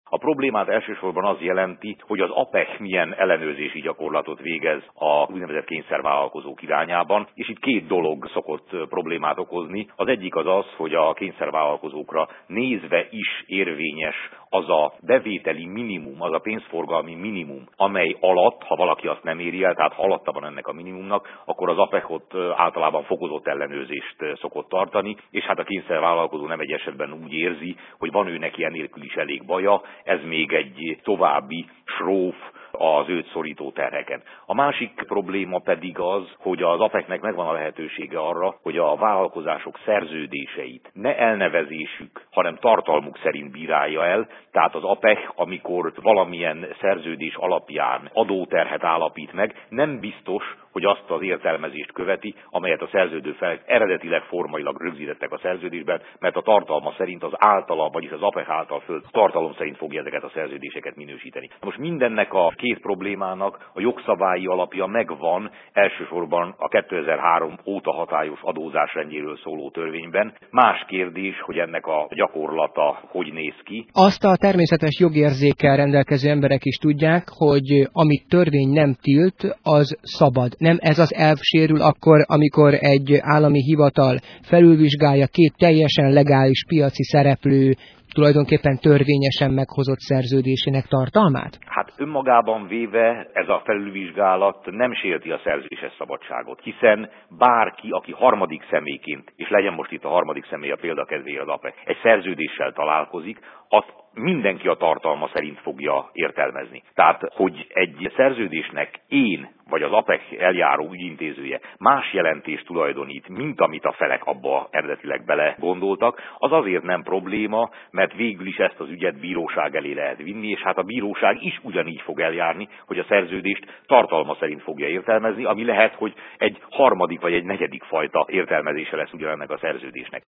A problémát elsősorban az jelenti, hogy az APEC milyen ellenőrzési gyakorlatot végez a úgynevezett kényszervállalkozók irányában, és itt két dolog szokott problémát okozni. Az egyik az, hogy a kényszervállalkozókra nézve is érvényes az a bevételi minimum, az a pénzforgalmi minimum, amely alatt, ha valaki azt nem éri el, tehát ha alatta van ennek a minimumnak, akkor az APEC ott általában fokozott ellenőrzést szokott tartani, és hát a kényszervállalkozó nem egy esetben úgy érzi, hogy van ő neki enélkül is elég baja, ez még egy további sróf az őt szorító terheken. A másik probléma pedig az, hogy az APEC-nek megvan a lehetősége arra, hogy a vállalkozások szerződéseit ne elnevezésük, hanem tartalmuk szerint bírálja el. Tehát az APEC, amikor valamilyen szerződés alapján adóterhet állapít meg, nem biztos, hogy azt az értelmezést követi, amelyet a szerződő felek eredetileg formailag rögzítettek a szerződésben, mert a tartalma szerint az általa, vagyis az APEC által föl tartalom szerint fogja ezeket a szerződéseket minősíteni. Most mindennek a két problémának a jogszabályi alapja megvan, elsősorban a 2003 óta hatályos adózásrendjéről szóló törvényben. Más kérdés, hogy ennek a gyakorlata hogy néz ki. Azt a természetes jogérzékkel rendelkező emberek is tudják, hogy amit törvény nem tilt, az szabad. Nem ez az elv sérül akkor, amikor egy állami hivatal felülvizsgálja két teljesen legális piaci szereplő tulajdonképpen törvényesen meghozott szerződésének tartalmát? Hát önmagában véve ez a felülvizsgálat nem sérti a szerződéses szabadságot, hiszen bárki, aki harmadik személyként, és legyen most itt a harmadik személy a példakedvéért az APEC, egy szerződéssel találkozik, azt mindenki a tartalma szerint fogja értelmezni. Tehát, hogy egy szerződésnek én vagy az APEC eljáró ügyintézője más jelentést tulajdonít, mint amit a felek abba eredetileg bele gondoltak, az azért nem probléma, mert végül is ezt az ügyet bíróság elé lehet vinni, és hát a bíróság is ugyanígy fog eljárni, hogy a szerződést tartalma szerint fogja értelmezni, ami lehet, hogy egy harmadik vagy egy negyedik fajta értelmezése lesz ugyanennek a szerződésnek.